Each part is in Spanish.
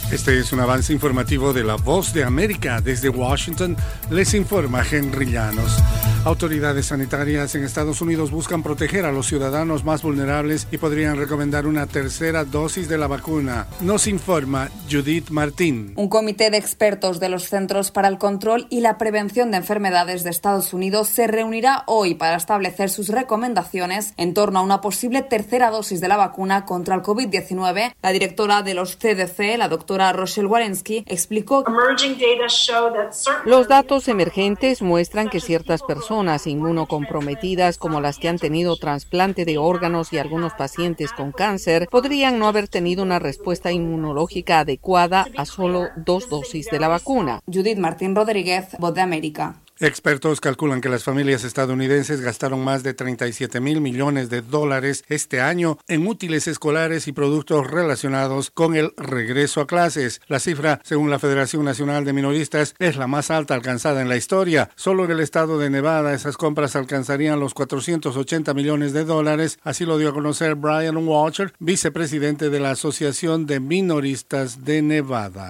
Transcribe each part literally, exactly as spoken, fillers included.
Este es un avance informativo de La Voz de América. Desde Washington les informa Henry Llanos. Autoridades sanitarias en Estados Unidos buscan proteger a los ciudadanos más vulnerables y podrían recomendar una tercera dosis de la vacuna. Nos informa Judith Martín. Un comité de expertos de los Centros para el Control y la Prevención de Enfermedades de Estados Unidos se reunirá hoy para establecer sus recomendaciones en torno a una posible tercera dosis de la vacuna contra el COVID diecinueve. La directora de los C D C, la doctora Rochelle Walensky, explicó: los datos emergentes muestran que ciertas personas inmunocomprometidas, como las que han tenido trasplante de órganos y algunos pacientes con cáncer, podrían no haber tenido una respuesta inmunológica adecuada a solo dos dosis de la vacuna. Judith Martín Rodríguez, Voz de América. Expertos calculan que las familias estadounidenses gastaron más de treinta y siete mil millones de dólares este año en útiles escolares y productos relacionados con el regreso a clases. La cifra, según la Federación Nacional de Minoristas, es la más alta alcanzada en la historia. Solo en el estado de Nevada esas compras alcanzarían los cuatrocientos ochenta millones de dólares, así lo dio a conocer Brian Walcher, vicepresidente de la Asociación de Minoristas de Nevada.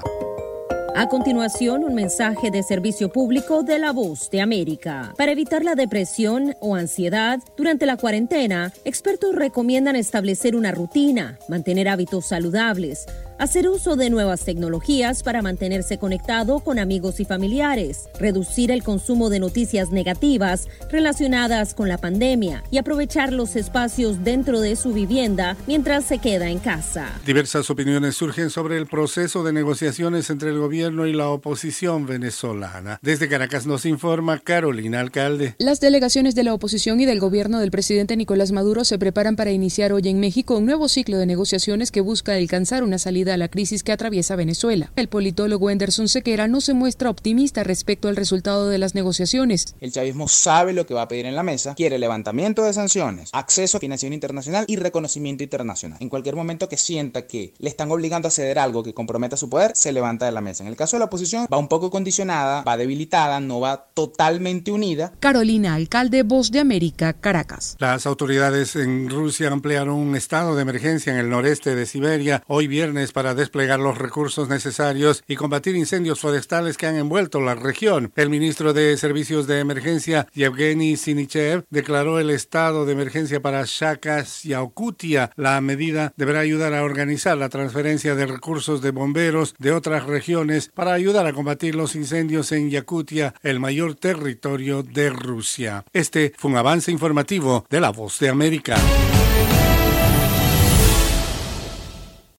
A continuación, un mensaje de servicio público de La Voz de América. Para evitar la depresión o ansiedad durante la cuarentena, expertos recomiendan establecer una rutina, mantener hábitos saludables, hacer uso de nuevas tecnologías para mantenerse conectado con amigos y familiares, reducir el consumo de noticias negativas relacionadas con la pandemia y aprovechar los espacios dentro de su vivienda mientras se queda en casa. Diversas opiniones surgen sobre el proceso de negociaciones entre el gobierno y la oposición venezolana. Desde Caracas nos informa Carolina Alcalde. Las delegaciones de la oposición y del gobierno del presidente Nicolás Maduro se preparan para iniciar hoy en México un nuevo ciclo de negociaciones que busca alcanzar una salida a la crisis que atraviesa Venezuela. El politólogo Anderson Sequera no se muestra optimista respecto al resultado de las negociaciones. El chavismo sabe lo que va a pedir en la mesa, quiere levantamiento de sanciones, acceso a financiación internacional y reconocimiento internacional. En cualquier momento que sienta que le están obligando a ceder algo que comprometa su poder, se levanta de la mesa. En el caso de la oposición, va un poco condicionada, va debilitada, no va totalmente unida. Carolina Alcalde, Voz de América, Caracas. Las autoridades en Rusia ampliaron un estado de emergencia en el noreste de Siberia hoy viernes para desplegar los recursos necesarios y combatir incendios forestales que han envuelto la región. El ministro de Servicios de Emergencia, Yevgeny Sinichev, declaró el estado de emergencia para Shakha y Yakutia. La medida deberá ayudar a organizar la transferencia de recursos de bomberos de otras regiones para ayudar a combatir los incendios en Yakutia, el mayor territorio de Rusia. Este fue un avance informativo de La Voz de América.